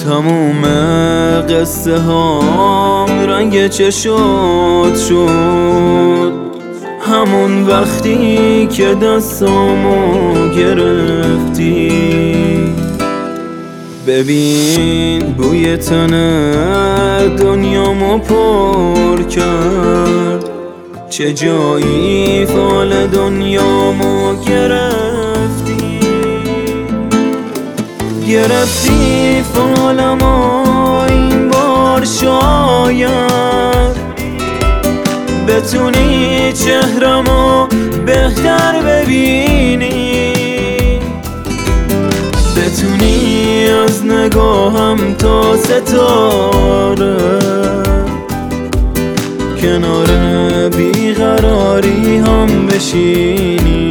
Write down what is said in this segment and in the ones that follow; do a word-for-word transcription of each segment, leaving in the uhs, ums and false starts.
تموم قصه هام رنگ چشات شد همون وقتی که دستامو گرفتی. ببین بوی تنه دنیامو پر کرد، چه جایی فال دنیامو گرفتی. گرفتی فالمو این بار شاید بتونی چهرمو بهتر ببینی، بتونی از نگاهم تا ستاره کنار بیقراری هم بشینی.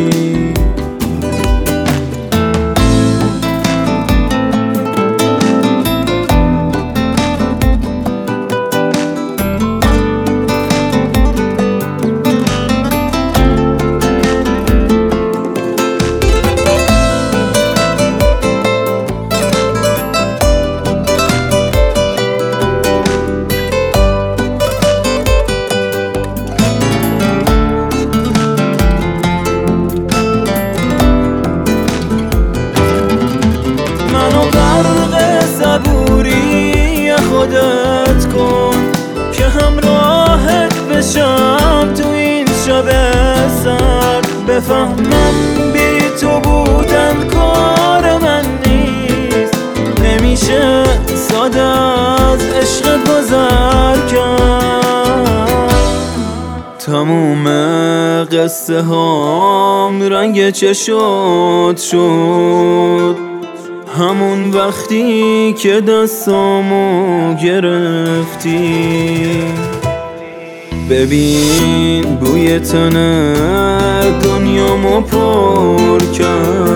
خودت کن که همراهت بشم تو این شب سرد، بفهمم بی تو بودن کار من نیست، نمیشه ساده از عشقت گذر کرد. تموم قصه هام رنگ چشات شد همون وقتی که دستامو گرفتی. ببین بوی تنه دنیامو پر کرد،